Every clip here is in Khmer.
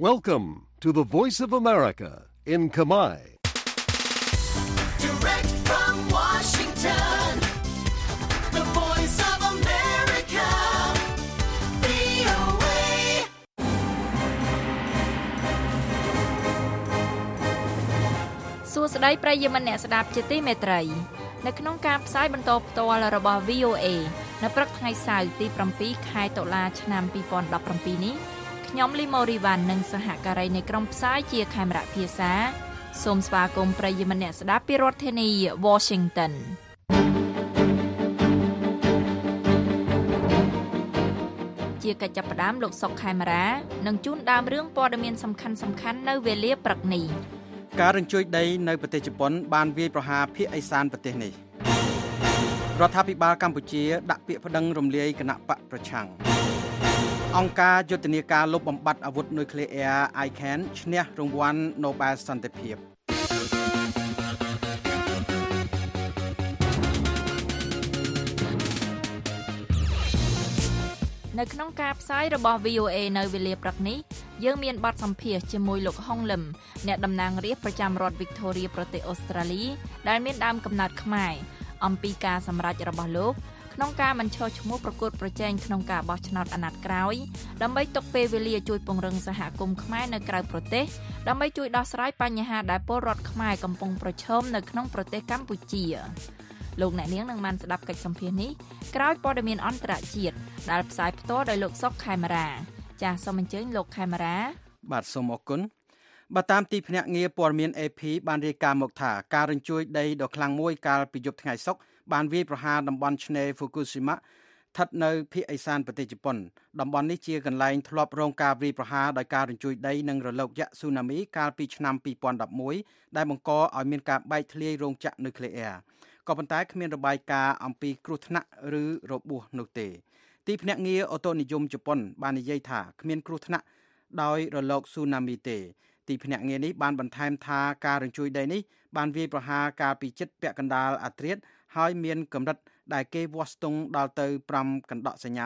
Welcome to the Voice of America in Khmer. Direct from Washington, the Voice of America, VOA. សួស្តីប្រិយមិត្តអ្នកស្ដាប់ជាទីមេត្រីនៅក្នុងការផ្សាយបន្តផ្ទាល់របស់ VOA នៅព្រឹកថ្ងៃសៅរ៍ទី7ខែតុលាឆ្នាំ2017នេះខ្ញុំលីម៉ូរីវ៉ាន់និងសហការីនៃក្រុមផ្សាយជាខេមរៈភាសាសូមស្វាគមន៍ប្រិយមិត្តអ្នកស្ដាប់ពីរដ្ឋធានី Washington ជាកិច្ចចាប់ផ្ដើមលោកសុកខេមរានឹងជូនដើមរឿងព័ត៌មានសំខាន់ៗនៅវេលាព្រឹកនេះការរញ្ជួយដីនៅប្រទេសជប៉ុនបានវាយប្រហារភាគឦសានប្រទេសនេះរដ្ឋាភិបាលកម្ពុជាដាក់ពាក្យប្តឹងរំលាយគណៈបកប្រឆាំងអង្គការយុទ្ធនាការលុបបំបាត់អាវុធនុយក្លេអ៊ែរ ICAN ឈ្នះរង្វាន់ Nobel សន្តិភាពនៅក្នុងការផ្សាយរបស់ VOA នៅវេលាព្រឹកនេះយើងមានបទសម្ភាសន៍ជាមួយលោកហុងលឹមអ្នកតំណាងរាស្ត្រប្រចាំរដ្ឋ Victoria ប្រទេសអូស្ត្រាលីដែលមានដើមកំណើតខ្មែរអំពីការសម្រេចរបស់លោកក្នុងការបញ្ឈរឈ្មោះប្រកួតប្រជែងក្នុងការបោះឆ្នោតអាណត្តិក្រោយដើម្បីទុកពេលវេលាជួយពង្រឹងសហគមន៍ខ្មែរនៅក្រៅប្រទេសដើម្បីជួយដោះស្រាយបញ្ហាដែលពលរដ្ឋខ្មែរកំពុងប្រឈមនៅក្នុងប្រទេសកម្ពុជាលោកអ្នកនាងនឹងបានស្ដាប់កិច្ចសម្ភាសន៍នេះក្រោយព័ត៌មានអន្តរជាតិដែលផ្សាយផ្ទាល់ដោយលោកសុកខេមរាចាសសូមអញ្ជើញលោកខេមរាបាទសូមអរគុណបើតាមទីភ្នាក់ងារព័ត៌មាន AP បានរាយការណ៍មកថាការរញ្ជួយដីដ៏ខ្លាំងមួយកាលពីយប់ថ្ងៃសុក្របានវាយប្រហារតំបន់ឆ្នេរ Fukushima ស្ថិតនៅភាគឦសានប្រទេសជប៉ុនតំបន់នេះជាកន្លែងធ្លាប់រងការវាយប្រហារដោយការរញ្ជួយដីនិងរលកយក្សស៊ូណាមីកាលពីឆ្នាំ2011ដែលបង្កឲ្យមានការបែកធ្លាយរោងចក្រនុយក្លេអ៊ែរក៏ប៉ុន្តែគ្មានរបាយការណ៍អំពីគ្រោះថ្នាក់ឬរបួសនោះទេទីភ្នាក់ងារអូតូនិយមជប៉ុនបាននិយាយថាគ្មានគ្រោះថ្នាក់ដោយរលកស៊ូណាមីទេទីភ្នាក់ងារនេះបានបន្ថែមថាការរញ្ជួយដីនេះបានវាយប្រហារកាលពីជិតពាក់កណ្ដាលអាធ្រាត្រហើយមានកម្រិតដែលគេវាស់ស្ទង់ដល់ទៅ5កណ្ដកសញ្ញា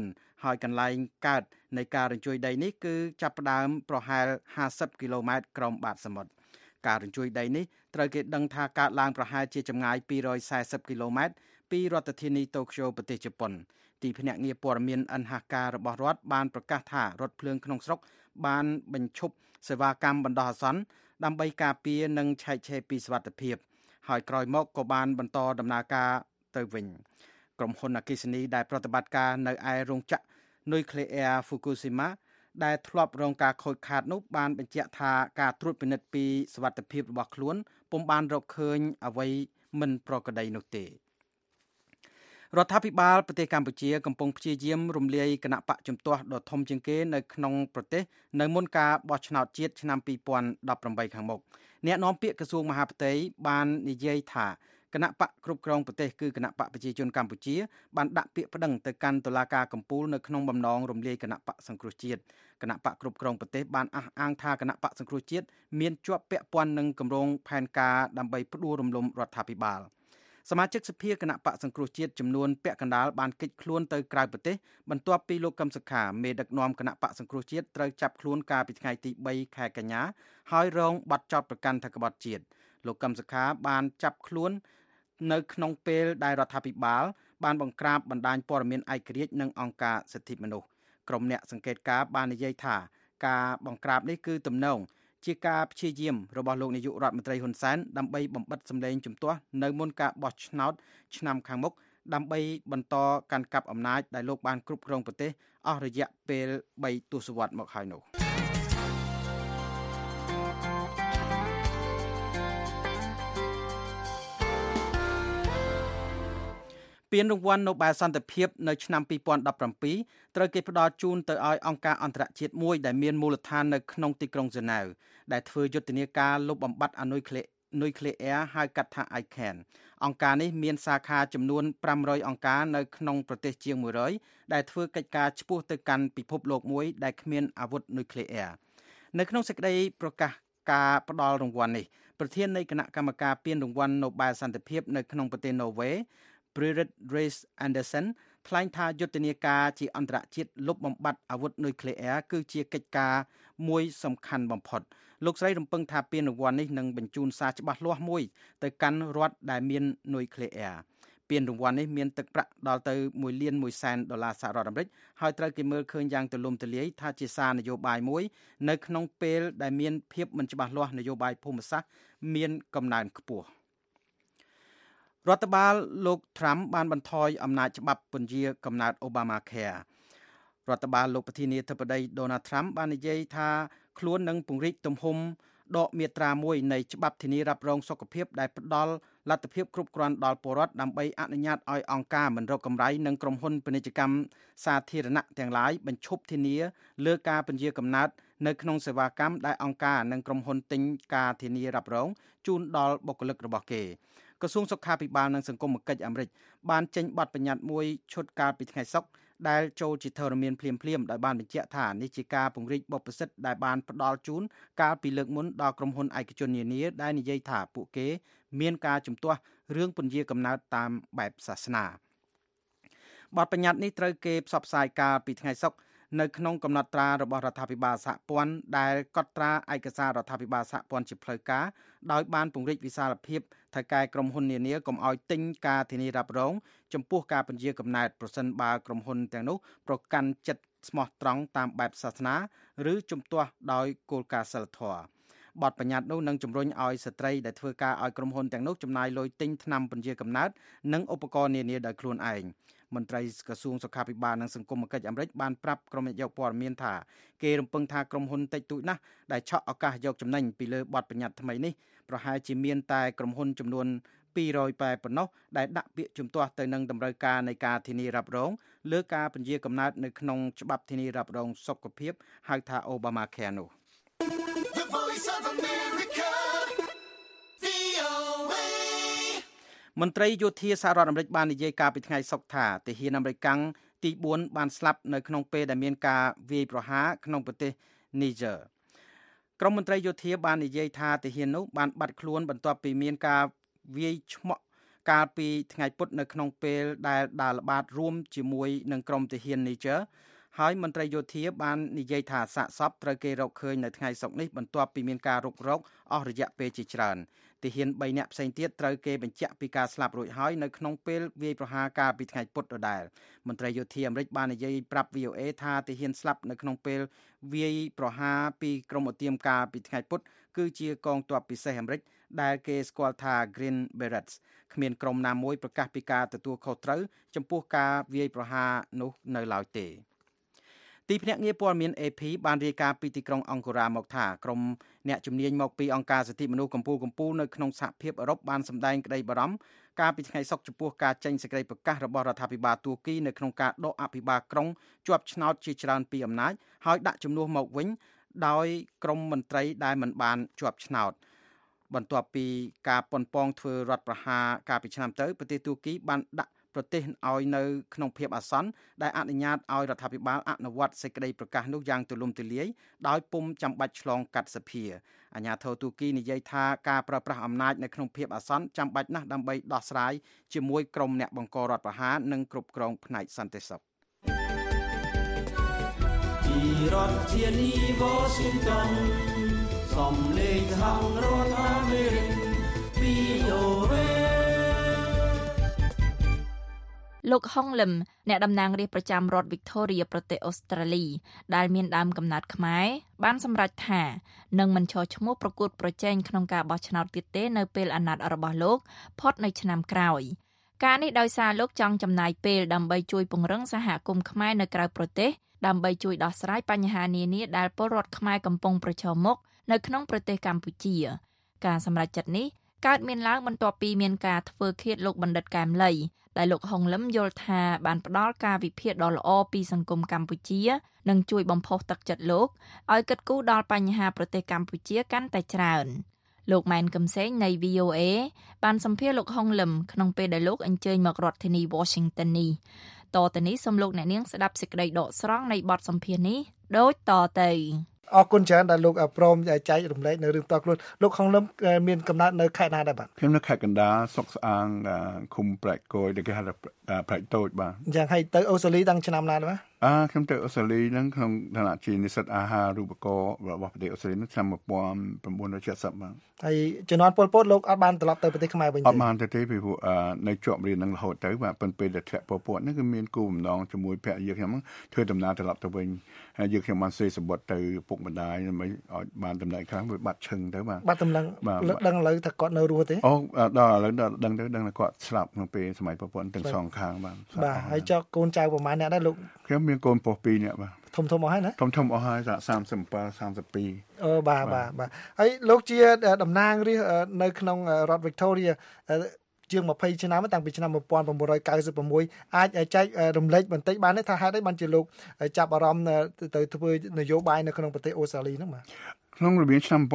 9ហើយកន្លែងកើតនៃការរញ្ជួយដីនេះគឺចាប់ផ្ដើមប្រហែល50គីឡូម៉ែត្រក្រោមបាតសមុទ្រការរញ្ជួយដីនេះត្រូវគេដឹងថាកើតឡើងប្រហែលជាចម្ងាយ240គីឡូម៉ែត្រពីរដ្ឋធានីតូក្យូប្រទេសជប៉ុនទីភ្នាក់ងារព័ត៌មាន NHK របស់រដ្ឋបានប្រកាសថារថភ្លើងក្នុងស្រុកបានបញ្ឈប់សេវាកម្មបណ្ដោះអាសន្នដើម្បីការពារនិងឆែកឆេរពីសុវត្ថិភាពហើយក្រោយមកក៏បានបន្តដំណើរការទៅវិញក្រុមហ៊ុនអគ្គិសនីដែលប្រតិបត្តិការនៅឯរោងចក្រនុយក្លេអ៊ែរ Fukushima ដែលធ្លាប់រងការខូចខាតនោះបានបញ្ជាក់ថាការត្រួតពិនិត្យពីសុវត្ថិភាពរបស់ខ្លួនពុំបានរកឃើញអ្វីមិនប្រក្រតីនោះទេរដ្ឋាភិបាលប្រទេសកម្ពុជាកំពុងព្យាយាមរំលាយគណៈបកជំទាស់ដ៏ធំជាងគេនៅក្នុងប្រទេសនៅមុនការបោះឆ្នោតជាតិឆ្នាំ2018ខាងមុខអ្នកនាំពាក្យក្រសួងមហាផ្ទៃបាននិយាយថាគណៈបកគ្រប់គ្រងប្រទេសគឺគណៈបកប្រជាជនកម្ពុជាបានដាក់ពាក្យប្តឹងទៅកាន់តុលាការកំពូលនៅក្នុងបំណងរំលាយគណៈបកសង្គ្រោះជាតិគណៈបកគ្រប់គ្រងប្រទេសបានអះអាងថាគណៈបកសង្គ្រោះជាតិមានជាប់ពាក់ព័ន្ធនឹងគម្រោងផែនការដើម្បីផ្ដួលរំលំរដ្ឋាភិបាលសមាជិកសភាគណៈបកសង្គ្រោះជាតិចំនួនពាក់កណ្ដាលបានគេចខ្លួនទៅក្រៅប្រទេសបន្ទាប់ពីលោកកឹមសុខាមេដឹកនាំគណៈបកសង្គ្រោះជាតិត្រូវចាប់ខ្លួនកាលពីថ្ងៃទី3ខែកញ្ញាហើយរងបាត់ចោទប្រកាន់ថាក្បត់ជាតិលោកកឹមសុខាបានចាប់ខ្លួននៅក្នុងពេលដែលរដ្ឋាភិបាលបានបង្ក្រាបបណ្ដាញព័ត៌មានឯករាជ្យនិងអង្គការសិទ្ធិមនុស្សក្រុមអ្នកសង្កេតការណ៍បាននិយាយថាការបង្ក្រាបនេះគឺទំនងជាការព្យាយាមរបស់លោកនាយករដ្ឋមន្ត្រីហ៊ុនសែនដើម្បីបំបិទសម្លេងជំទាស់នៅមុនការបោះឆ្នោតឆ្នាំខាងមុខដើម្បីបន្តកាន់កាប់អំណាចដែលលោកបានគ្រប់គ្រងប្រទេសអស់រយៈពេល3ទសវត្សរ៍មកហើយនោះពានរង្វាន់ Nobel សន្តិភាពនៅឆ្នាំ2017ត្រូវគេផ្ដល់ជូនទៅឲ្យអង្គការអន្តរជាតិមួយដែលមានមូលដ្ឋាននៅក្នុងទីក្រុងហ្សឺណែវដែលធ្វើយុទ្ធនាការលុបបំបាត់អនុយក្លេអ៊ែរហៅកាត់ថា ICAN អង្គការនេះមានសាខាចំនួន500អង្គការនៅក្នុងប្រទេសជាង100ដែលធ្វើកិច្ចការឆ្ពោះទៅកាន់ពិភពលោកមួយដែលគ្មានអាវុធនុយក្លេអ៊ែរនៅក្នុងសេចក្តីប្រកាសការផ្ដល់រង្វាន់នេះប្រធាននៃគណៈកម្មការពានរង្វាន់ Nobel សន្តិភាពនៅក្នុងប្រទេស Norway Berit Reiss-Andersen ថ្លែងថាយុទ្ធនាការជាអន្តរជាតិលុបបំបាត់អាវុធនុយក្លេអ៊ែរគឺជាកិច្ចការមួយសំខាន់បំផុតលោកស្រីរំពឹងថាពានរង្វាន់នេះនឹងបញ្ជូនសារច្បាស់លាស់មួយទៅកាន់រដ្ឋដែលមាននុយក្លេអ៊ែរពានរង្វាន់នេះមានទឹកប្រាក់ដល់ទៅ$1 លាន$100,000សហរដ្ឋអាមេរិកហើយត្រូវគេមើលឃើញយ៉ាងទូលំទូលាយថាជាសារនយោបាយមួយនៅក្នុងពេលដែលមានភាពមិនច្បាស់លាស់នយោបាយភូមិសាស្ត្រមានកំណើនខ្ពស់រដ្ឋបាលលោក Trump បានបន្ថយអំណាចច្បាប់ពន្យាកំណើត Obamacare រដ្ឋបាលលោកប្រធានាធិបតី Donald Trump បាននិយាយថាខ្លួននឹងពង្រីកទំហំដកមាត្រាមួយនៃច្បាប់ធានារ៉ាប់រងសុខភាពដែលផ្ដល់លទ្ធភាពគ្រប់គ្រាន់ដល់ពលរដ្ឋដើម្បីអនុញ្ញាតឲ្យអង្គការមិនរកកម្រៃនិងក្រុមហ៊ុនពាណិជ្ជកម្មសាធារណៈទាំងឡាយបញ្ឈប់ធានាលើការពន្យាកំណើតនៅក្នុងសេវាកម្មដែលអង្គការនិងក្រុមហ៊ុនទិញការធានារ៉ាប់រងជូនដល់បុគ្គលិករបស់គេក្រសួងសុខាភិបាលនិងសង្គមគិច្ចអាមេរិកបានចេញបទបញ្ញត្តិមួយឈុតកាលពីថ្ងៃសុក្រដែលចូលជាធរមានភ្លាមៗដោយបានបញ្ជាក់ថានេះជាការពង្រីកបទពិសោធន៍ដែលបានផ្ដល់ជូនកាលពីលើកមុនដល់ក្រុមហ៊ុនឯកជននានាដែលនិយាយថាពួកគេមានការជំទាស់រឿងពន្យាកំណើតតាមបែបសាសនាបទបញ្ញត្តិនេះត្រូវគេផ្សព្វផ្សាយកាលពីថ្ងៃសុក្រនៅក្នុងកំណត់ត្រារបស់រដ្ឋាភិបាលសហព័ន្ធដែលកត់ត្រាឯកសាររដ្ឋាភិបាលសហព័ន្ធជាផ្លូវការដោយបានពង្រីកវិសាលភាពថៅកែក្រុមហ៊ុននានាកុំឲ្យទិញការធានារ៉ាប់រងចំពោះការពន្យាកំណើតប្រសិនបើក្រុមហ៊ុនទាំងនោះប្រកាន់ចិត្តស្មោះត្រង់តាមបែបសាសនាឬជំទាស់ដោយគោលការណ៍សីលធម៌បទបញ្ញត្តិនោះនឹងជំរុញឲ្យស្ត្រីដែលធ្វើការឲ្យក្រុមហ៊ុនទាំងនោះចំណាយលុយទិញថ្នាំពន្យាកំណើតនិងឧបករណ៍នានាដោយខ្លួនឯងមន្ត្រីក្រសួងសុខាភិបាលនិងសង្គមគិច្ចអាមេរិកបានប្រាប់ក្រុមអ្នកយកព័ត៌មានថាគេរំពឹងថាក្រុមហ៊ុនតិចតួចណាស់ដែលឆក់ឱកាសយកចំណេញពីលើបទបញ្ញត្តិថ្មីនេះប្រហែលជាមានតែក្រុមហ៊ុនចំនួន200ប៉ុណ្ណោះដែលដាក់ពាក្យជំទាស់ទៅនឹងតម្រូវការនៃការធានារ៉ាប់រងលើការពន្យាកំណើតនៅក្នុងច្បាប់ធានារ៉ាប់រងសុខភាពហៅថា Obamacare នោះមន្ត្រីយោធាសហរដ្ឋអាមេរិកបាននិយាយកាលពីថ្ងៃសុក្រថាទាហានអាមេរិកទី4បានស្លាប់នៅក្នុងពេលដែលមានការវាយប្រហារក្នុងប្រទេស Niger ក្រុមមន្ត្រីយោធាបាននិយាយថាទាហាននោះបានបាត់ខ្លួនបន្ទាប់ពីមានការវាយឆ្មក់កាលពីថ្ងៃពុធនៅក្នុងពេលដែលដើរល្បាតរួមជាមួយនឹងក្រុមទាហាន Niger ហើយមន្ត្រីយោធាបាននិយាយថាសាកសពត្រូវគេរកឃើញនៅថ្ងៃសុក្រនេះបន្ទាប់ពីមានការរុករកអស់រយៈពេលជាច្រើនទាហាន3នាក់ផ្សេងទៀតត្រូវគេបញ្ជាក់ពីការស្លាប់រួចហើយនៅក្នុងពេលវាយប្រហារកាលពីថ្ងៃពុធដដែលមន្ត្រីយោធាអាមេរិកបាននិយាយប្រាប់ VOA ថាទាហានស្លាប់នៅក្នុងពេលវាយប្រហារពីក្រុមឧទាមកាលពីថ្ងៃពុធគឺជាកងទ័ពពិសេសអាមេរិកដែលគេស្គាល់ថា Green Berets គ្មានក្រុមណាមួយប្រកាសពីការទទួលខុសត្រូវចំពោះការវាយប្រហារនោះនៅឡើយទេទីភ្នាក់ងារព័ត៌មាន AP បានរាយការណ៍ពីទីក្រុងអង្គរាមកថាក្រុមអ្នកជំនាញមកពីអង្គការសិទ្ធិមនុស្សកម្ពុជានៅក្នុងសហភាពអឺរ៉ុបបានសម្ដែងក្តីបារម្ភកាលពីថ្ងៃសុក្រចំពោះការចេញសេចក្តីប្រកាសរបស់រដ្ឋាភិបាលទួរគីនៅក្នុងការដកអភិបាលក្រុងជាប់ឆ្នោតជាច្រើនពីអំណាចហើយដាក់ជំនួសមកវិញដោយក្រុមមន្ត្រីដែលមិនបានជាប់ឆ្នោតបន្ទាប់ពីការប៉ុនប៉ងធ្វើរដ្ឋប្រហារកាលពីឆ្នាំទៅប្រទេសទួរគីបានដាក់ប្រទេសឲ្យនៅក្នុងភាពអាសន្នដែលអនុញ្ញាតឲ្យរដ្ឋាភិបាលអនុវត្តសេចក្តីប្រកាសនោះយ៉ាងទូលំទូលាយដោយពុំចាំបាច់ឆ្លងកាត់សភាអាជ្ញាធរទួរគីនិយាយថាការប្រើប្រាស់អំណាចនៅក្នុងភាពអាសន្នចាំបាច់ណាស់ដើម្បីដោះស្រាយជាមួយក្រុមអ្នកបង្ករដ្ឋប្រហារនិងគ្រប់គ្រងផ្នែកសន្តិសុខពីរដ្ឋធានី Washington សំឡេងសហរដ្ឋអាមេរិក VOA លោកហុងលឹមអ្នកតំណាងរាស្ត្រប្រចាំរដ្ឋ Victoria ប្រទេសអូស្ត្រាលីដែលមានដើមកំណើតខ្មែរបានសម្រេចថានឹងមិនឈរឈ្មោះប្រកួតប្រជែងក្នុងការបោះឆ្នោតទៀតទេនៅពេលអាណត្តិរបស់លោកផុតនៅឆ្នាំក្រោយការនេះដោយសារលោកចង់ចំណាយពេលដើម្បីជួយពង្រឹងសហគមន៍ខ្មែរនៅក្រៅប្រទេសដើម្បីជួយដោះស្រាយបញ្ហានានាដែលពលរដ្ឋខ្មែរកំពុងប្រឈមមុខនៅក្នុងប្រទេសកម្ពុជាការសម្រេចចិត្តនេះកើតមានឡើងបន្ទាប់ពីមានការធ្វើឃាតលោកបណ្ឌិតកែមលីដែលលោកហុងលឹមយល់ថាបានផ្ដល់ការវិភាគដ៏ល្អពីសង្គមកម្ពុជានិងជួយបំផុសទឹកចិត្តលោកឲ្យគិតគូរដល់បញ្ហាប្រទេសកម្ពុជាកាន់តែច្រើនលោកម៉ែនកឹមសេងនៃ VOA បានសម្ភាសន៍លោកហុងលឹមក្នុងពេលដែលលោកអញ្ជើញមករដ្ឋធានី Washington នេះតទៅនេះសូមលោកអ្នកនាងស្ដាប់សេចក្តីដកស្រង់នៃបទសម្ភាសន៍នេះដូចតទៅអរគុណច្រើនដែលលោកព្រមចែករំលែកនៅរឿងតខ្លួនលោកខុងលឹមមានកំណើតនៅខេត្តណាដែរបាទខ្ញុំនៅខេត្តកណ្ដាលសុកស្អាងឃុំប្រែកគយដែលគេហៅថាប្រែកតូចបាទអញ្ចឹងហើយទៅអូស្ត្រាលីតាំងឆ្នាំណាដែរបាទខ្ញុំទៅអូស្ត្រាលីហ្នឹងក្នុងឋានៈជានិស្សិតអាហារូបករណ៍របស់ប្រទេសអូស្ត្រាលីហ្នឹងឆ្នាំ1970បាទហើយជំនាន់ពលពតលោកអត់បានត្រឡប់ទៅប្រទេសខ្មែរវិញទេអត់បានទៅទេពីព្រោះនៅជាប់រៀននឹងរហូតទៅបាទប៉ុន្តែពេលដែលធ្លាក់ពលពតហ្នឹងគឺមានគូបំណងជាមួយភរិយាខ្ញុំហ្នឹងធ្វើដំណើរត្រឡប់ទៅវិញហើយយើងខ្ញុំបានសេសម្បត្តិទៅពុកម្ដាយដើម្បីឲ្យបានតំណែងខ្លាំងវាបាត់ឈឹងទៅបាទបាត់តំណែងដឹងឥឡូវថាគាត់នៅរស់ទេដល់ឥឡូវដឹងទៅដឹងថាគាត់ស្លាប់ក្នុងពេលសម័យពលពតទាំងសងខាងបាទហើយចុះកូនចៅប្រហែលអ្នកដែរលោកខ្ញុំមានកូនប្រុស2នាក់បាទធំអស់ហើយណាធំអស់ហើយ37 32 បាទហើយលោកជាតំណាងរាស្ត្រនៅក្នុងរដ្ឋ Victoria ជាង20ឆ្នាំតាំងពីឆ្នាំ1996អាចចែករំលែកបន្តិចបានទេថាហេតុអីបានជាលោកចាប់អារម្មណ៍ទៅធ្វើនយោបាយនៅក្នុងប្រទេសអូស្ត្រាលីហ្នឹងបាទក្នុងរវាងឆ្នាំ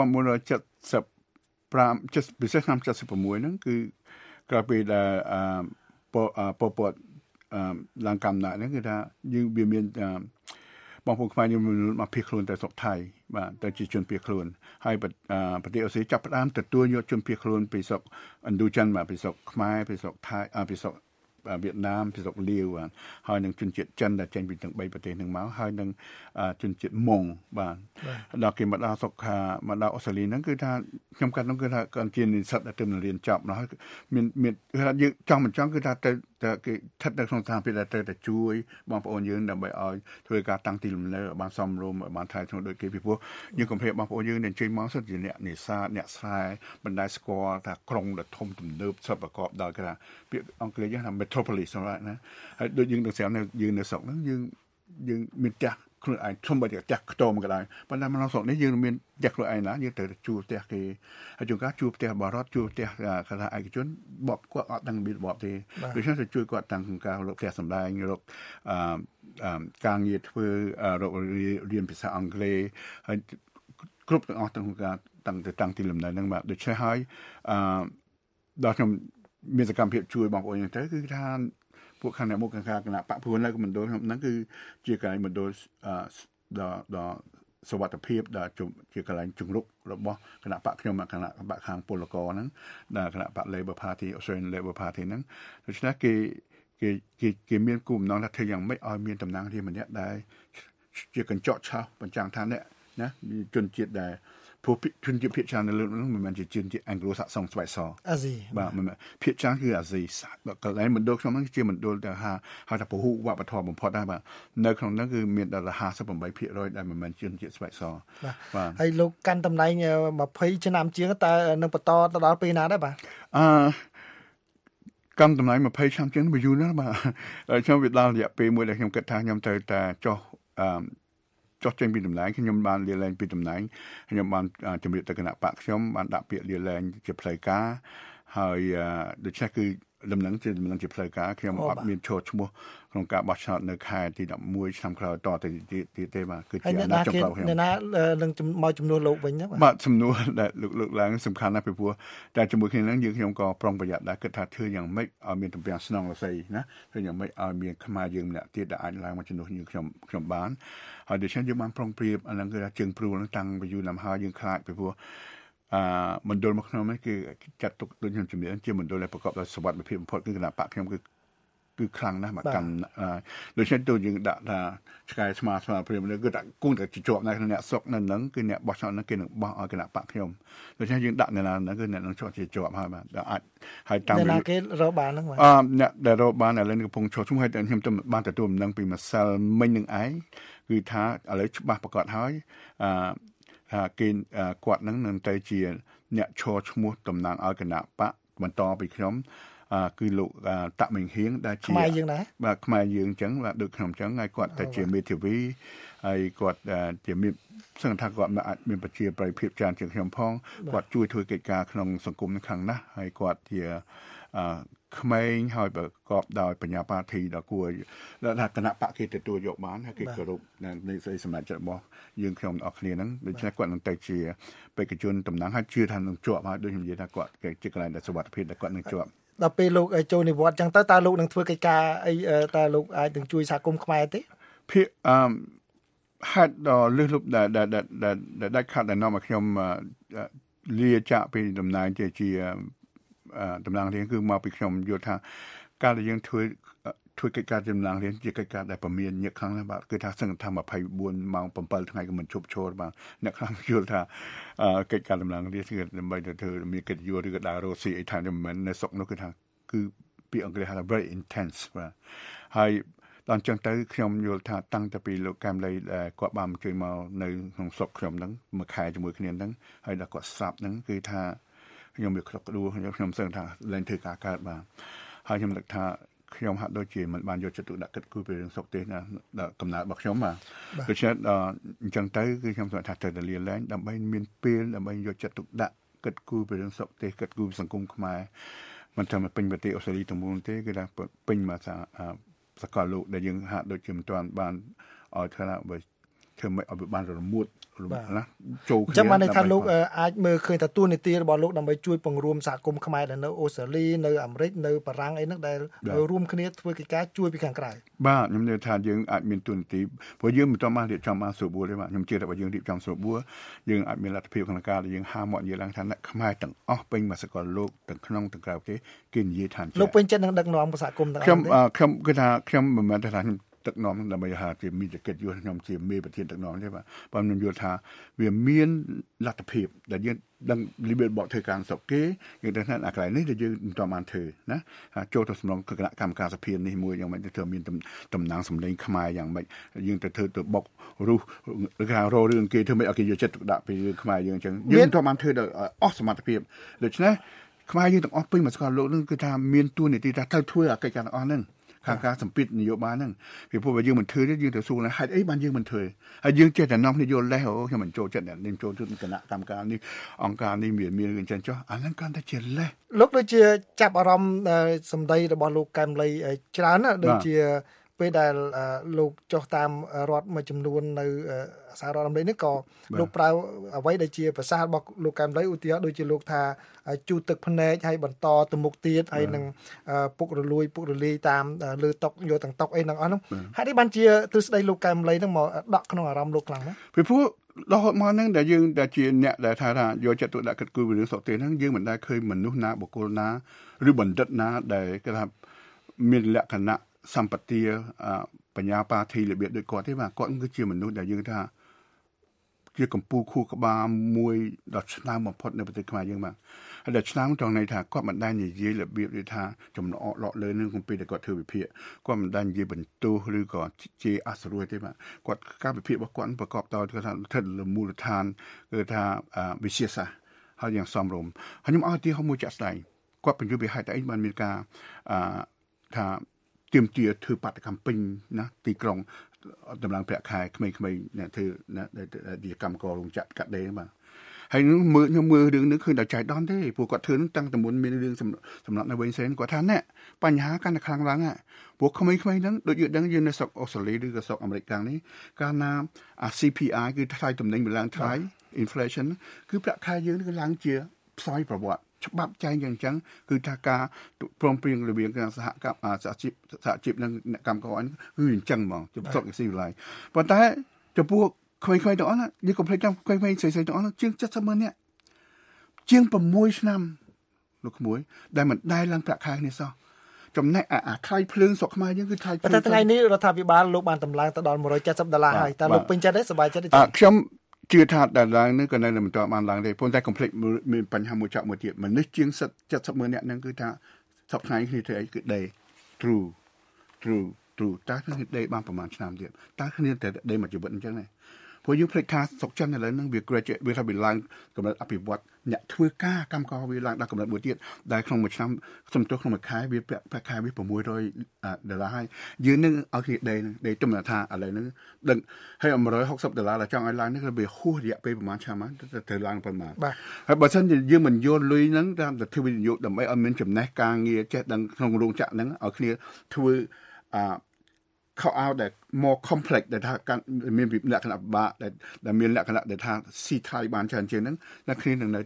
1975ពិសេសឆ្នាំ76ហ្នឹងគឺក្រោយពីដែលពលពតឡើងកំណត់ហ្នឹងគឺថាយើងវាមានបងប្អូនខ្មែរយើងមកភៀសខ្លួនទៅស្រុកថៃបាទទៅជាជនភៀសខ្លួនហើយប្រទេសអូស្ត្រាលីចាប់ផ្ដើមទទួលយកជនភៀសខ្លួនពីស្រុកឥណ្ឌូចិនបាទពីស្រុកខ្មែរពីស្រុកថៃពីស្រុកវៀតណាមពីស្រុកលាវបាទហើយនឹងជនជាតិចិនដែលចេញពីទាំង3ប្រទេសហ្នឹងមកហើយនឹងជនជាតិម៉ុងបាទដល់គេមកដល់ស្រុកមកដល់អូស្ត្រាលីហ្នឹងគឺថាខ្ញុំកាត់នោះគឺថាគាត់ជានិស្សិតដែលទើបរៀនចប់ហើយមានគឺថាយើងចង់មិនចង់គឺថាទៅគេស្ថិតនៅក្នុងស្ថានភាពដែលទៅជួយបងប្អូនយើងដើម្បីឲ្យធ្វើការតាំងទីលំនៅឲ្យបានសមរម្យឲ្យបានថ្លៃថ្នូរដូចគេពីព្រោះយើងកុំភ្លេចបងប្អូនយើងដែលជួយមកសិតជាអ្នកនេសាទអ្នកស្រែបណ្ដាស្គាល់ថាក្រុងដ៏ធំទំនើបស្របប្រកបដោយគេថាពាក្យអង់គ្លេសថា metropolis ណាហើយដូចយើងនឹងស្រាប់យើងនៅស្រុកហ្នឹងយើងមានផ្ទះខ្លួនឯងធំបើផ្ទះខ្ទមក៏ដោយប៉ុន្តែមកក្នុងស្រុកនេះយើងមានផ្ទះខ្លួនឯងណាយើងត្រូវជួលផ្ទះគេហើយជួនកាលជួលផ្ទះបរិវត្តជួលផ្ទះគេថាឯកជនគាត់អត់ដឹងរបបទេដូច្នេះទៅជួយគាត់តាំងក្នុងការរកផ្ទះសម្បែងរកការងារធ្វើរករៀនភាសាអង់គ្លេសហើយគ្រប់ទាំងអស់ទាំងការតាំងទីលំនៅហ្នឹងបាទដូច្នេះហើយដល់ខ្ញុំមានសកម្មភាពជួយបងប្អូនយើងទៅគឺថាពួកខាងអ្នកមុខខាងការគណៈបកព្រោះនៅមណ្ឌលខ្ញុំហ្នឹងគឺជាកន្លែងមណ្ឌលដល់សវត្ថិភាពដែលជាកន្លែងជំរុករបស់គណៈបកខ្ញុំគណៈបកខាងពលករហ្នឹងដែលគណៈបក Labor Party Australian Labor Party ហ្នឹងដូច្នេះគេមានគោលបំណងថាធ្វើយ៉ាងម៉េចឲ្យមានតំណាងរាស្ត្រម្នាក់ដែលជាកញ្ចក់ឆោះបញ្ចាំងថាអ្នកណាជនជាតិដែលព្រោះជនជាតិភាគច្រើននៅលើនោះមិនមែនជាជនជាតិអង់គ្លេសសាក់សងស្បែកសអាស៊ីបាទភាគច្រើនគឺអាស៊ីកន្លែងមណ្ឌលខ្ញុំហ្នឹងជាមណ្ឌលដែលហៅថាពហុវប្បធម៌បំផុតដែរបាទនៅក្នុងហ្នឹងគឺមានដល់ 58% ដែលមិនមែនជនជាតិស្បែកសបាទហើយលោកកាន់តំណែង20ឆ្នាំជាងតើនឹងបន្តទៅដល់ពេលណាដែរបាទកាន់តំណែង20ឆ្នាំជាងវាយូរណាស់បាទខ្ញុំវាដល់រយៈពេលមួយដែលខ្ញុំគិតថាខ្ញុំត្រូវតែចុះចេញពីតំណែងខ្ញុំបានលាលែងពីតំណែងខ្ញុំបានជំរាបទៅគណៈបកខ្ញុំបានដាក់ពាក្យលាលែងជាផ្លូវការហើយដូច្នេះគឺដំណឹងជាផ្លូវការខ្ញុំអត់មានឈរឈ្មោះក្នុងការបោះឆ្នោតនៅខែទី11ឆ្នាំក្រោយតទៅទៀតទេបាទគឺជាអាណត្តិចុងក្រោយខ្ញុំអ្នកណានឹងមកជំនួសលោកវិញណាបាទសំណួរដែលលោកឡើងសំខាន់ណាស់ពីព្រោះតែជាមួយគ្នានឹងខ្ញុំក៏ប្រុងប្រយ័ត្នដែរគិតថាធ្វើយ៉ាងម៉េចឲ្យមានទំពាំងស្នងរស័យណាធ្វើយ៉ាងម៉េចឲ្យមានខ្មែរយើងម្នាក់ទៀតដែលអាចឡើងមកជំនួសខ្ញុំបានហើយដូច្នេះយើងបានប្រុងប្រៀបអានឹងគឺថាជើងព្រួលនឹងតាំងពីយូរណាស់ហើយយើងខ្លាចពីព្រោះមណ្ឌលមកខ្ញុំនេះគឺចាត់ទុកដូចខ្ញុំជំនាញជាមណ្ឌលដែលប្រកបដោយសុវត្ថិភាពបំផុតគឺគណៈបកខ្ញុំគឺខ្លាំងណាស់មកកាន់ដូច្នេះទៅយើងដាក់ថាឆ្កែស្មាព្រាមនេះគឺដាក់គង់តែជាប់នៅក្នុងអ្នកស្រុកនៅនឹងគឺអ្នកបោះឆ្នោតនឹងគេនឹងបោះឲ្យគណៈបកខ្ញុំដូច្នេះយើងដាក់នៅណាហ្នឹងគឺអ្នកនឹងជាប់ហើយបាទអាចហើយតាមអ្នកគេរកបានហ្នឹងបាទអ្នកដែលរកបានឥឡូវកំពុងឈរឈ្មោះហើយខ្ញុំទៅបានទទួលដំណឹងពីម្សិលមិញនឹងឯងគឺថាឥឡូវច្បាស់ប្រកាសហើយថាគេគាត់នឹងទៅជាអ្នកឈរឈ្មោះតំណាងឲ្យគណៈបកបន្តពីខ្ញុំគឺលោកតាក់មិញហៀងដែលជាខ្មែរយើងដែរបាទខ្មែរយើងអញ្ចឹងបាទដូចខ្ញុំអញ្ចឹងហើយគាត់ទៅជាមេធាវីហើយគាត់ជាមានសង្ឃថាគាត់អាចមានប្រជាប្រិយភាពច្រើនជាងខ្ញុំផងគាត់ជួយធ្វើកិច្ចការក្នុងសង្គមខ្លាំងណាស់ហើយគាត់ជាក្មេងហើយប្រកបដោយបញ្ញាបាធីដល់គួរថាគណៈបកគេទទួលយកបានហើយគេគោរពនៃសេចក្តីសម្រេចចិត្តរបស់យើងខ្ញុំអស់គ្នាហ្នឹងដូច្នេះគាត់នឹងទៅជាបេក្ខជនតំណាងហើយជឿថានឹងជាប់ហើយដូចខ្ញុំនិយាយថាគាត់ជាកន្លែងដែលសុវត្ថិភាពដែលគាត់នឹងជាប់ដល់ពេលលោកចូលនិវត្តន៍ចឹងទៅតើលោកនឹងធ្វើកិច្ចការអីតើលោកអាចនឹងជួយសហគមន៍ខ្មែរទេភាគហាត់ដល់លឹះលុបដែលខាត់ដែលនាំមកខ្ញុំលាចាក់ពីតំណែងជាតំណាងរាស្ត្រគឺមកពីខ្ញុំយល់ថាការដែលយើងធ្វើកិច្ចការតំណាងរាស្ត្រជាកិច្ចការដែលពមៀនញាក់ខាងណាបាទគឺថាសឹងថា24ម៉ោង7ថ្ងៃក៏មិនជប់ឈរបាទអ្នកខ្លះយល់ថាកិច្ចការតំណាងរាស្ត្រគឺដើម្បីទៅធ្វើមានកិត្តិយសឬក៏ដើររកស៊ីអីថាមិនមែននៅស្រុកនោះគឺថាគឺពីអង់គ្លេសហៅថា very intense បាទហើយដល់អញ្ចឹងទៅខ្ញុំយល់ថាតាំងតែពីលោកកែមលីគាត់បានជួយមកនៅក្នុងស្រុកខ្ញុំហ្នឹងមួយខែជាមួយគ្នាហ្នឹងហើយដល់គាត់ស្រាប់ហ្នឹងគឺថាខ្ញុំវាខ្លុកក្ដួលខ្ញុំសឹងថាលែងធ្វើការកើតបាទហើយខ្ញុំនឹកថាខ្ញុំហាក់ដូចជាមិនបានយកចិត្តទុកដាក់គិតគូរពីរឿងស្រុកទេណាកំណើតរបស់ខ្ញុំបាទដូច្នេះអញ្ចឹងទៅគឺខ្ញុំស្គាល់ថាត្រូវតែលាលែងដើម្បីមានពេលដើម្បីយកចិត្តទុកដាក់គិតគូរពីរឿងស្រុកទេគិតគូរសង្គមខ្មែរមិនថាពេញប្រទេសអូស្ត្រាលីទាំងមូលទេគឺថាពេញមកសកលលោកដែលយើងហាក់ដូចជាមិនទាន់បានឲ្យថាបើធ្វើមិនឲ្យបានរមួតណាចូលគ្នាចាំបានថាលោកអាចមើលឃើញថាទួលនីតិរបស់លោកដើម្បីជួយពង្រួមសហគមន៍ខ្មែរដែលនៅអូស្ត្រាលីនៅអាមេរិកនៅបារាំងអីហ្នឹងដែលរួមគ្នាធ្វើកិច្ចការជួយពីខាងក្រៅបាទខ្ញុំនិយាយថាយើងអាចមានទួលនីតិព្រោះយើងមិនទាន់បានរៀបចំបានស្រួលបួលទេបាទខ្ញុំជឿថាបើយើងរៀបចំស្រួលបួលយើងអាចមានលទ្ធភាពក្នុងការដែលយើងហាមកនិយាយឡើងថាអ្នកខ្មែរទាំងអស់ពេញមកសកលលោកទាំងក្នុងទាំងក្រៅប្រទេសគេនិយាយថាលោកពេញចិត្តនឹងដឹកនាំសហគមន៍ទាំងអស់ខ្ញុំគឺថាខ្ញុំមិនមែនថាខ្ញុំដឹកនាំដើម្បីថាជាមីតិកិច្ចយល់ខ្ញុំជាមេប្រធានដឹកនាំទេបាទបើខ្ញុំយល់ថាវាមានលទ្ធភាពដែលយើងដឹងលីបបកធ្វើការស្រុកគេយើងដឹងថាអាកន្លែងនេះដែលយើងមិនតបានធ្វើណាចូលទៅសំណងគណៈកម្មការសភានេះមួយយ៉ាងម៉េចទៅមានតំណាងសម្លេងខ្មែរយ៉ាងម៉េចយើងទៅធ្វើទៅបុករុះឬថាររឿងគេធ្វើមិនឲ្យគេយកចិត្តទុកដាក់ពីរឿងខ្មែរយើងអញ្ចឹងយើងមិនតបានធ្វើដល់អស់សមត្ថភាពដូច្នេះខ្មែរយើងទាំងអស់ពេញមកសកលលោកនឹងគឺថាមានទួនាទីថាត្រូវធ្វើអាកិច្ចការទាំងអស់ហ្នឹងខាងការសម្ពាធនយោបាយហ្នឹងពីព្រោះបើយើងមិនធ្វើទេយើងទៅសួរហេតុអីបានយើងមិនធ្វើហើយយើងចេះតែនាំគ្នាយល់លេសខ្ញុំមិនចូលចិត្តអ្នកនេះចូលចិត្តគណៈកម្មការនេះអង្គការនេះមានរឿងចឹងចុះអាហ្នឹងកាន់តែជាលេសលោកដូចជាចាប់អារម្មណ៍សម្ដីរបស់លោកកែមលីច្រើនណាដូចជាពេលដែលលោកចុះតាមរដ្ឋមួយចំនួននៅសហរដ្ឋអាមេរិកនេះក៏លោកប្រើអ្វីដែលជាប្រសាសន៍របស់លោកកែមលីឧទាហរណ៍ដូចជាលោកថាជូតទឹកភ្នែកហើយបន្តទៅមុខទៀតហើយនឹងពុករលួយពុករលាយតាមលើតុយកទាំងតុអីហ្នឹងអស់ហ្នឹងហើយនេះបានជាទ្រឹស្ដីលោកកែមលីហ្នឹងមកដកក្នុងអារម្មណ៍លោកខ្លាំងណាស់ពីព្រោះរហូតមកហ្នឹងដែលយើងដែលជាអ្នកដែលថាយកចិត្តទុកដាក់គិតគូរពីរឿងសុខទេហ្នឹងយើងមិនដែលឃើញមនុស្សណាបុគ្គលណាឬបណ្ឌិតណាដែលគេថាមានលក្ខណៈសម្បទាបញ្ញាបាធីរបៀបដូចគាត់ទេបាទគាត់គឺជាមនុស្សដែលយើងថាជាកម្ពុជាខួរក្បាលមួយដ៏ឆ្នើមបំផុតនៅប្រទេសខ្មែរយើងបាទហើយដែលឆ្នើមត្រង់ន័យថាគាត់មិនដែលនិយាយរបៀបដូចថាចំណអកលក់លើនឹងក្នុងពេលដែលគាត់ធ្វើវិភាគគាត់មិនដែលនិយាយបន្ទោសឬក៏ជាអសរួយទេបាទគាត់ការវិភាគរបស់គាត់ប្រកបដោយគាត់ថាស្ថិតលើមូលដ្ឋានគឺថាវិទ្យាសាស្ត្រហើយយ៉ាងសមរម្យហើយខ្ញុំឲ្យទីហោមួយចាក់ស្ដែងគាត់បញ្យល់ពីហេតុអីបានមានការថាទៀមទាធ្វើបាតកម្មពេញណាទីក្រុងតម្លៃប្រាក់ខែក្មេងៗអ្នកធ្វើដែលកម្មកររោងចក្រកាត់ដេរបាទហើយខ្ញុំមើលរឿងនេះឃើញដល់ចៃដន្យទេព្រោះគាត់ធ្វើនឹងតាំងតែមុនមានរឿងសម្រាប់នៅវិញផ្សេងគាត់ថាណែបញ្ហាកាន់តែខ្លាំងឡើងហ่ะព្រោះក្មេងៗហ្នឹងដូចយើងដឹងយើងនៅស្រុកអូស្ត្រាលីឬក៏ស្រុកអាមេរិកកាំងនេះកាលណា CPI គឺថ្លៃទំនិញវាឡើងថ្លៃ inflation គឺប្រាក់ខែយើងគឺឡើងជាផ្សាយប្រវត្តិច្បាប់ចែងយ៉ាងចឹងគឺថាការព្រមព្រៀងរវាងសហជីពនិងអ្នកកម្មករគឺអញ្ចឹងហ្មងជំសុខស៊ីវិល័យប៉ុន្តែចំពោះក្មេងៗទាំងអស់យើងកុំភ្លេចថាក្មេងៗស្រីៗទាំងអស់ជាង70,000នាក់ជាង6ឆ្នាំលោកក្មួយដែលមិនដែលឡើងប្រាក់ខែនេះសោះចំណែកអាថ្លៃភ្លើងស្រុកខ្មែរយើងគឺថ្លៃភ្លើងតែថ្ងៃនេះរដ្ឋាភិបាលលោកបានតម្លើងទៅដល់$170ហើយតើលោកពេញចិត្តទេសប្បាយចិត្តទេខ្ញុំជឿថាដែលឡើងនេះក៏នៅមិនទាន់បានឡើងទេប៉ុន្តែកុំភ្លេចមានបញ្ហាមួយចោលមួយទៀតមនុស្សជាង70,000នាក់ហ្នឹងគឺថាសប្តាហ៍គ្នាធ្វើអីគឺ day true តើគ្នា day បានប្រហែលឆ្នាំទៀតតើគ្នាតែ day មួយជីវិតអញ្ចឹងទេព្រោះយើងភ្លេចថាស្រុកចិនឥឡូវហ្នឹងវា graduate វាថាវាឡើងកម្រិតអភិវឌ្ឍអ្នកធ្វើការកម្មករវាឡើងដល់កម្រិតមួយទៀតដែលក្នុងមួយឆ្នាំសំទោសក្នុងមួយខែវាប្រាក់ខែវា$600ហើយយើងនឹងឲ្យគេដេកទំនថាឥឡូវហ្នឹងដឹងហើយ$160ដែលចង់ឲ្យឡើងនេះគឺវាហួសរយៈពេលប្រហែលឆ្នាំហ្នឹងទៅឡើងប៉ុន្មានហើយបើមិនយើងមិនយកលុយហ្នឹងតាមទៅធ្វើវិនិយោគដើម្បីឲ្យមានចំណេះការងារចេះដឹងក្នុងរោងចក្រហ្នឹងឲ្យគ្នាធ្វើខោអាវដែល more complex ដែលថាមានលក្ខណៈពិបាកដែលមានលក្ខណៈដែលថាស៊ីថ្លៃបានច្រើនជាងហ្នឹងតែគ្នានឹងនៅតែ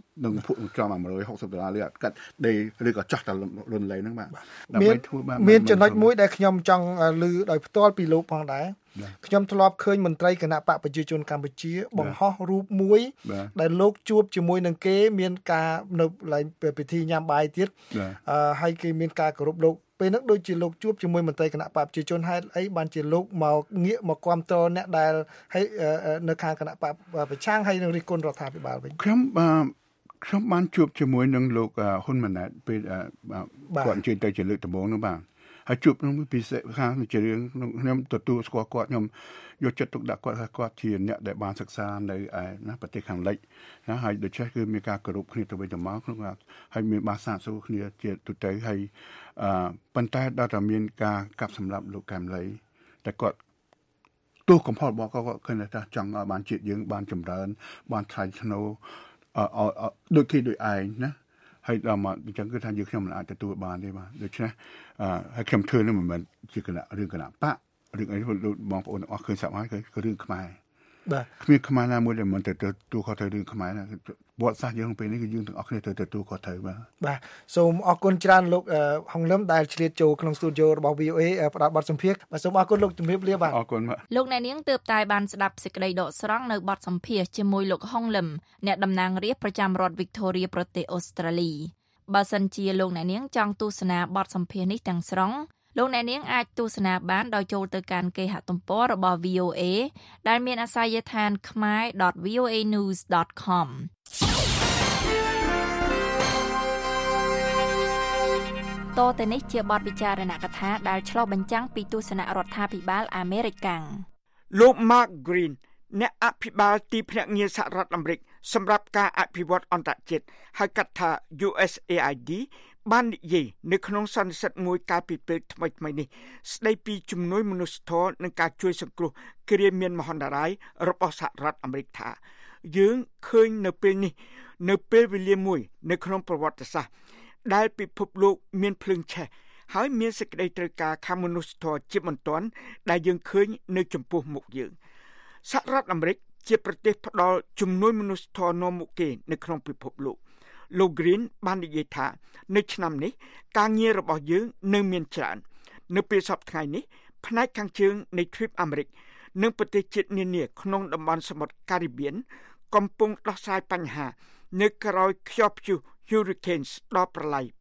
នឹងពួកចំ$160លាកាត់ដេឬក៏ចោះតែរុនលែងហ្នឹងបាទដើម្បីធ្វើបានមានចំណុចមួយដែលខ្ញុំចង់លើដោយផ្ទាល់ពីលោកផងដែរខ្ញុំធ្លាប់ឃើញមន្ត្រីគណៈបកប្រជាជនកម្ពុជាបង្ហោះរូបមួយដែលលោកជួបជាមួយនឹងគេមានការនៅឡើងពិធីញ៉ាំបាយទៀតហើយគេមានការគោរពលោកពេលហ្នឹងដូចជាលោកជួបជាមួយមន្ត្រីគណៈបកប្រជាជនហេតុអីបានជាលោកមកងាកមកគាំទ្រអ្នកដែលហើយនៅខាងគណៈបកប្រឆាំងហើយនឹងរិះគន់រដ្ឋាភិបាលវិញខ្ញុំបានជួបជាមួយនឹងលោកហ៊ុនម៉ាណែតពេលគាត់អញ្ជើញទៅជាលើកដំបូងនោះបាទហើយជួបនឹងពិសេសខាងជារឿងខ្ញុំទទួលស្គាល់គាត់ខ្ញុំយកចិត្តទុកដាក់គាត់ជាអ្នកដែលបានសិក្សានៅឯប្រទេសខាងលិចណាហើយដូច្នេះគឺមានការគោរពគ្នាទៅវិញទៅមកក្នុងហើយមានបានសាកសួរគ្នាជាទូទៅហើយប៉ុន្តែដល់តែមានការកាប់សម្លាប់លោកកែមលីតែគាត់ទោះកំហុសរបស់គាត់ឃើញថាចង់ឲ្យបានជាតិយើងបានចម្រើនបានថ្លៃថ្នូរដូចគេដូចឯងណាហើយដល់មកអញ្ចឹងគឺថាយើងខ្ញុំមិនអាចទទួលបានទេបាទដូច្នេះហើយខ្ញុំធ្វើនេះមិនមែនជារឿងគណៈបករឿងអីបងប្អូនទាំងអស់ឃើញស្រាប់ហើយគឺរឿងខ្មែរបាទគ្មានខ្មែរណាមួយដែលមិនទៅទទួលខុសត្រូវរឿងខ្មែរណាវត្តសាស្ត្រយើងពេលនេះគឺយើងទាំងអស់គ្នាទៅទទួលខុសត្រូវបាទសូមអរគុណច្រើនលោកហុងលឹមដែលឆ្លៀតចូលក្នុងស្ទូឌីយោរបស់ VOA ផ្ដល់បទសម្ភាសន៍បាទសូមអរគុណលោកជំរាបលាបាទអរគុណបាទលោកអ្នកនាងទើបតែបានស្ដាប់សេចក្តីដកស្រង់នៅបទសម្ភាសន៍ជាមួយលោកហុងលឹមអ្នកតំណាងរាស្ត្រប្រចាំរដ្ឋ Victoria ប្រទេសអូស្ត្រាលីបើសិនជាលោកអ្នកនាងចង់ទស្សនាបទសម្ភាសន៍នេះទាំងស្រុងលោកអ្នកនាងអាចទស្សនាបានដោយចូលទៅកាន់គេហទំព័ររបស់ VOA ដែលមានអាសយដ្ឋាន khmer.voanews.com តទៅនេះជាបទវិចារណកថាដែលឆ្លុះបញ្ចាំងពីទស្សនៈរដ្ឋាភិបាលអាមេរិកលោក Mark Green អ្នកអភិបាលទីភ្នាក់ងារសហរដ្ឋអាមេរិកសម្រាប់ការអភិវឌ្ឍអន្តរជាតិហៅកាត់ថា USAID បាននិយាយនៅក្នុងសន្និសីទមួយកាលពីពេលថ្មីៗនេះស្ដីពីជំនួយមនុស្សធម៌និងការជួយសង្គ្រោះគ្រាមានមហន្តរាយរបស់សហរដ្ឋអាមេរិកថាយើងឃើញនៅពេលនេះនៅពេលវេលាមួយនៅក្នុងប្រវត្តិសាស្ត្រដែលពិភពលោកមានភ្លើងឆេះហើយមានសេចក្តីត្រូវការខាងមនុស្សធម៌ជាបន្ទាន់ដែលយើងឃើញនៅចំពោះមុខយើងសហរដ្ឋអាមេរិកជាប្រទេសផ្ដល់ជំនួយមនុស្សធម៌នាំមុខគេនៅក្នុងពិភពលោកលោក Green បាននិយាយថានៅឆ្នាំនេះការងាររបស់យើងនៅមានច្រើននៅពេលសប្តាហ៍នេះផ្នែកខាងជើងនៃទ្វីបអាមេរិកនិងប្រទេសជាតិនានាក្នុងតំបន់សមុទ្រការីបៀនកំពុងដោះស្រាយបញ្ហានៅក្រោយខ្យល់ព្យុះ Hurricanes ដល់ប្រឡាយ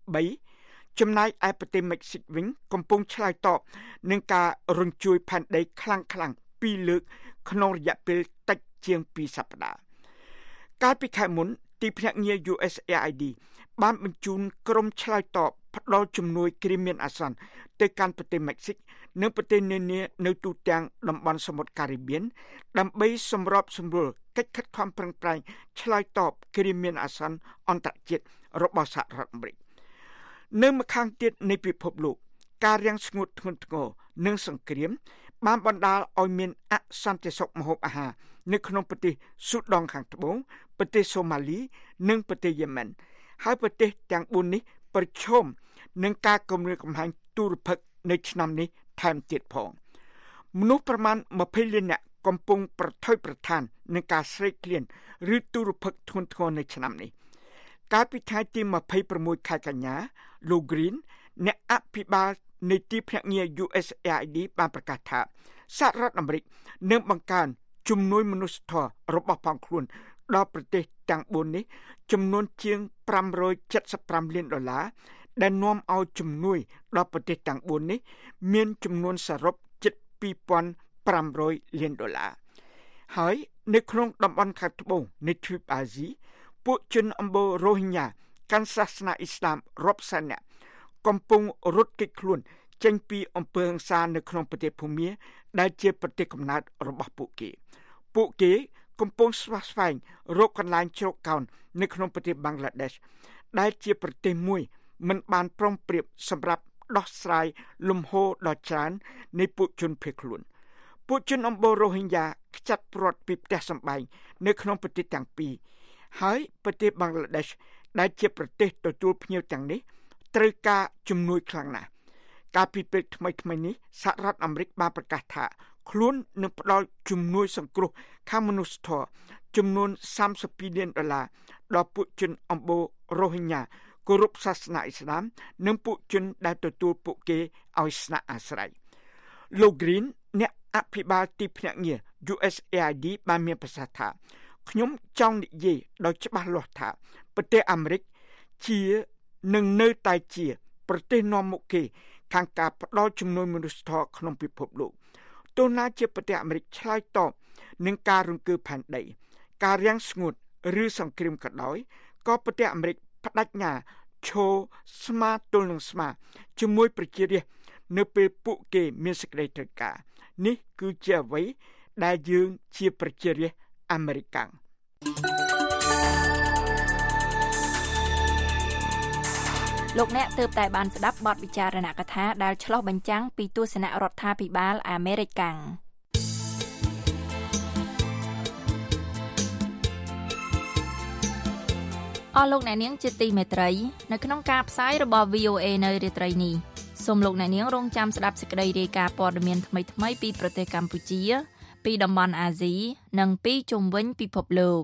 3ចំណែកឯប្រទេសមិចស៊ិកវិញកំពុងឆ្លើយតបនឹងការរញ្ជួយផែនដីខ្លាំងៗ2លើកក្នុងរយៈពេលតិចជាង2សប្តាហ៍កាលពីខែមុនទីភ្នាក់ងារ USAID បានបញ្ជូនក្រុមឆ្លើយតបផ្ដល់ជំនួយគ្រាមានអាសន្នទៅកាន់ប្រទេសមិចស៊ិកនិងប្រទេសនានានៅទូទាំងតំបន់សមុទ្រការីបៀនដើម្បីសម្របសម្រួលកិច្ចខិតខំប្រឹងប្រែងឆ្លើយតបគ្រាមានអាសន្នអន្តរជាតិរបស់សហរដ្ឋអាមេរិកនៅម្ខាងទៀតនៃពិភពលោកការរាំងស្ងួតធ្ងន់ធ្ងរនិងសង្គ្រាមបានបណ្ដាលឲ្យមានអសន្តិសុខម្ហូបអាហារនៅក្នុងប្រទេសស៊ូដង់ខាងត្បូងប្រទេសសូម៉ាលីនិងប្រទេសយេម៉ែនហើយប្រទេសទាំង4នេះប្រឈមនឹងការគំរាមកំហែងទូរភិក្សនៅឆ្នាំនេះថែមទៀតផងមនុស្សប្រមាណ20លាននាក់កំពុងប្រថុយប្រថាននឹងការស្រេកឃ្លានឬទូរភិក្សធ្ងន់ធ្ងរនៅឆ្នាំនេះកាលពីថ្ងៃទី26ខែកញ្ញាលោក Green អ្នកអភិបាលនៃទីភ្នាក់ងារ USAID បានប្រកាសថាសហរដ្ឋអាមេរិកនឹងបង្កើនជំនួយមនុស្សធម៌របស់ផងខ្លួនដល់ប្រទេសទាំង4នេះចំនួនជាង$575លានដែលនាំឲ្យជំនួយដល់ប្រទេសទាំង4នេះមានចំនួនសរុបជិត$2,500លានហើយនៅក្នុងតំបន់ខាងត្បូងនៃទ្វីបអាស៊ីពួកជនអម្បូររ៉ូហិញ៉ាកាន់សាសនាអ៊ីស្លាមរាប់សែននាក់កំពុងរត់គេចខ្លួនចេញពីអំពើហិង្សានៅក្នុងប្រទេសភូមាដែលជាប្រទេសកំណើតរបស់ពួកគេកំពុងស្វះស្វែងរកកន្លែងជ្រកកោននៅក្នុងប្រទេសប៊ាំងក្លាដេសដែលជាប្រទេសមួយមិនបានប្រុងប្រៀបសម្រាប់ដោះស្រាយលំហូរដ៏ច្រើននៃពួកជនភៀសខ្លួនពួកជនអម្បូររ៉ូហិញ៉ាខ្ចាត់ព្រាត់ពីផ្ទះសម្បែងនៅក្នុងប្រទេសទាំងពីរហើយប្រទេសប៊ាំងក្លាដេសដែលជាប្រទេសទទួលភ្ញៀវទាំងនេះត្រូវការជំនួយខ្លាំងណាស់កាលពីពេលថ្មីនេះសហរដ្ឋអាមេរិកបានប្រកាសថាខ្លួននឹងផ្ដល់ជំនួយសង្គ្រោះខាងមនុស្សធម៌ចំនួន$32 លានដល់ពួកជនអំបូររ៉ូហិញញ៉ាគោរពសាសនាអ៊ីស្លាមនិងពួកជនដែលទទួលពួកគេឲ្យស្នាក់អាស្រ័យលោក Green អ្នកអភិបាលទីភ្នាក់ងារ USAID បានមានប្រសាសន៍ថាខ្ញុំចង់និយាយដោយច្បាស់លាស់ថាប្រទេសអាមេរិកជានឹងនៅតែជាប្រទេសនាំមុខគេខាងការផ្ដល់ជំនួយមនុស្សធម៌ក្នុងពិភពលោកទោះណាជាប្រទេសអាមេរិកឆ្លើយតបនឹងការរង្គើផែនដីការរាំងស្ងួតឬសង្គ្រាមក៏ដោយក៏ប្រទេសអាមេរិកបដិញ្ញាឈរស្មាទល់នឹងស្មាជាមួយប្រជារាស្ត្រនៅពេលពួកគេមានសេចក្តីត្រូវការនេះគឺជាអ្វីដែលយើងជាប្រជារាស្ត្រអាមេរិកាំងលោកអ្នកទើបតែបានស្ដាប់បទវិចារណកថាដែលឆ្លុះបញ្ចាំងពីទស្សនៈរដ្ឋាភិបាលអាមេរិកាំងអស់លោកអ្នកនាងជាទីមេត្រីនៅក្នុងការផ្សាយរបស់ VOA នៅរាត្រីនេះសូមលោកអ្នកនាងរងចាំស្ដាប់សេចក្តីរាយការណ៍ព័ត៌មានថ្មីៗពីប្រទេសកម្ពុជាពីតំបន់អាស៊ីនិងពីជុំវិញពិភពលោក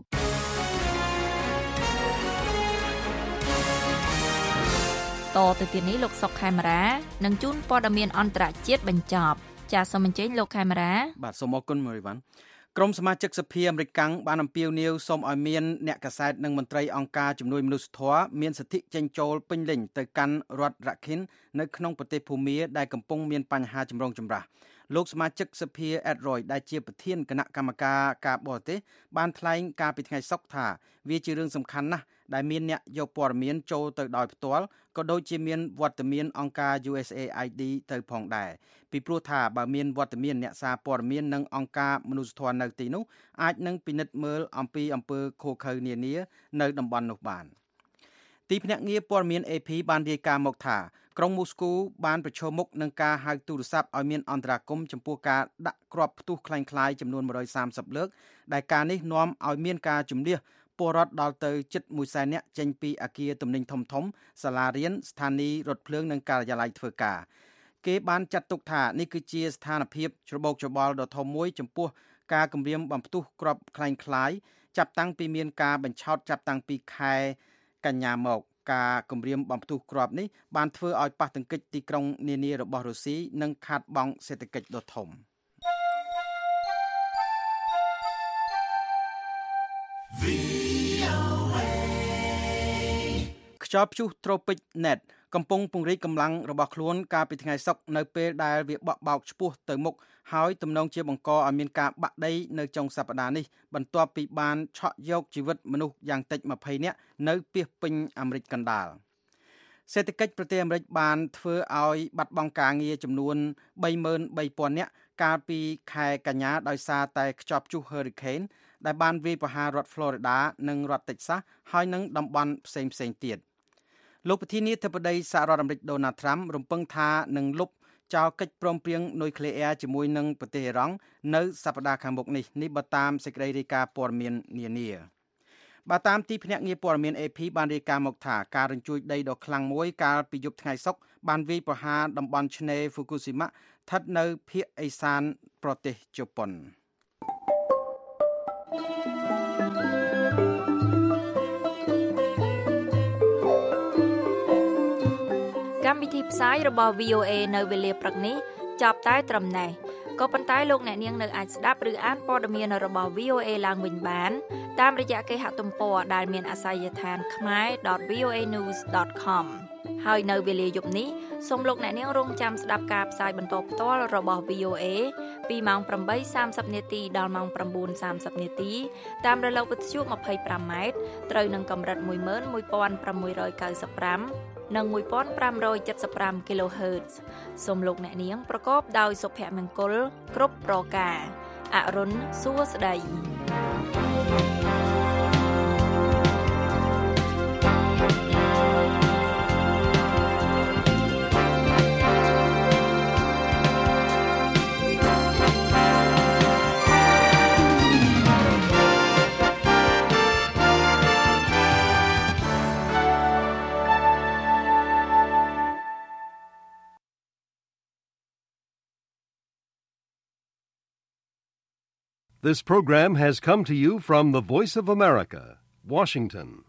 តទៅទៀតនេះលោកសុកខេមរានឹងជូនព័ត៌មានអន្តរជាតិបញ្ចប់ចាសសូមអញ្ជើញលោកខេមរាបាទសូមអរគុណមួយវ៉ាន់ក្រុមសមាជិកសភាអាមេរិកបានអំពាវនាវសូមឲ្យមានអ្នកកាសែតនិងមន្ត្រីអង្គការជំនួយមនុស្សធម៌មានសិទ្ធិចេញចូលពេញលេញទៅកាន់រដ្ឋរ៉ាខិននៅក្នុងប្រទេសភូមាដែលកំពុងមានបញ្ហាចម្រូងចម្រាសលោកសមាជិកសភាអេដរយដែលជាប្រធានគណៈកម្មការការបរទេសបានថ្លែងកាលពីថ្ងៃសុក្រថាវាជារឿងសំខាន់ណាស់ដែលមានអ្នកយកព័ត៌មានចូលទៅដោយផ្ទាល់ក៏ដូចជាមានវត្តមានអង្គការ USAID ទៅផងដែរពីព្រោះថាបើមានវត្តមានអ្នកសារព័ត៌មាននិងអង្គការមនុស្សធម៌នៅទីនោះអាចនឹងពិនិត្យមើលអំពីអំពើឃោរឃៅនានានៅតំបន់នោះបានទីភ្នាក់ងារព័ត៌មាន AP បានរាយការណ៍មកថាក្រុងមូស្គូបានប្រឈមមុខនឹងការហៅទូរស័ព្ទឲ្យមានអន្តរាគមន៍ចំពោះការដាក់គ្រាប់ផ្ទុះคล้ายៗចំនួន130លើកដែលការនេះនាំឲ្យមានការជំនះពលរដ្ឋដល់ទៅជិត100,000នាក់ចេញពីអគារទំនិញធំៗសាលារៀនស្ថានីយ៍រថភ្លើងនិងការិយាល័យធ្វើការគេបានចាត់ទុកថានេះគឺជាស្ថានភាពច្របូកច្របល់ដ៏ធំមួយចំពោះការគម្រាមបំផ្ទុះគ្រាប់คล้ายៗចាប់តាំងពីមានការបញ្ឆោតចាប់តាំងពីខែកញ្ញាមកការគម្រាមបំផ្ទុះគ្រាប់នេះបានធ្វើឲ្យប៉ះទង្គិចទីក្រុងនានារបស់រុស្ស៊ីនិងខាតបង់សេដ្ឋកិច្ចដ៏ធំខ្យល់ព្យុះត្រូពិកណេតកំពុងពង្រីកកម្លាំងរបស់ខ្លួនកាលពីថ្ងៃសុក្រនៅពេលដែលវាបក់បោកឆ្ពោះទៅមុខហើយទំនងជាបង្កឲ្យមានការបាក់ដីនៅចុងសប្តាហ៍នេះបន្ទាប់ពីបានឆក់យកជីវិតមនុស្សយ៉ាងតិច20នាក់នៅពាសពេញអាមេរិកកណ្ដាលសេដ្ឋកិច្ចប្រទេសអាមេរិកបានធ្វើឲ្យបាត់បង់ការងារចំនួន 33,000 នាក់កាលពីខែកញ្ញាដោយសារតែខ្យល់ព្យុះ Hurricane ដែលបានវាយប្រហាររដ្ឋ Florida និងរដ្ឋ Texas ហើយនិងតំបន់ផ្សេងៗទៀតលោកប្រធានាធិបតីសហរដ្ឋអាមេរិក Donald Trump រំពឹងថានឹងលុបចោលកិច្ចព្រមព្រៀងនុយក្លេអ៊ែរជាមួយនឹងប្រទេសអ៊ីរ៉ង់នៅសប្តាហ៍ខាងមុខនេះបើតាមសេចក្តីរាយការណ៍ព័ត៌មាននានាបើតាមទីភ្នាក់ងារព័ត៌មាន AP បានរាយការណ៍មកថាការរញ្ជួយដីដ៏ខ្លាំងមួយកាលពីយប់ថ្ងៃសុក្របានវាយប្រហារតំបន់ឆ្នេរ Fukushima ស្ថិតនៅភាគឦសានប្រទេសជប៉ុនកម្មវិធីផ្សាយរបស់ VOA នៅវេលាព្រឹកនេះចប់តែត្រឹមនេះក៏ប៉ុន្តែលោកអ្នកនាងនៅអាចស្ដាប់ឬអានព័ត៌មានរបស់ VOA ឡើងវិញបានតាមរយៈគេហទំព័រដែលមានអាសយដ្ឋាន khmer.voanews.com ហើយនៅវេលាយប់នេះសូមលោកអ្នកនាងរងចាំស្ដាប់ការផ្សាយបន្តផ្ទាល់របស់ VOA ពីម៉ោង 8:30 នាទីដល់ម៉ោង 9:30 នាទីតាមរលកវិទ្យុ 25 ម៉ែត្រត្រូវនឹងកម្រិត 11,695 និង 1575 kHz សូមលោកអ្នកនាងប្រកបដោយសុភមង្គលគ្រប់ប្រការអរុនសួស្តី This program has come to you from the Voice of America, Washington.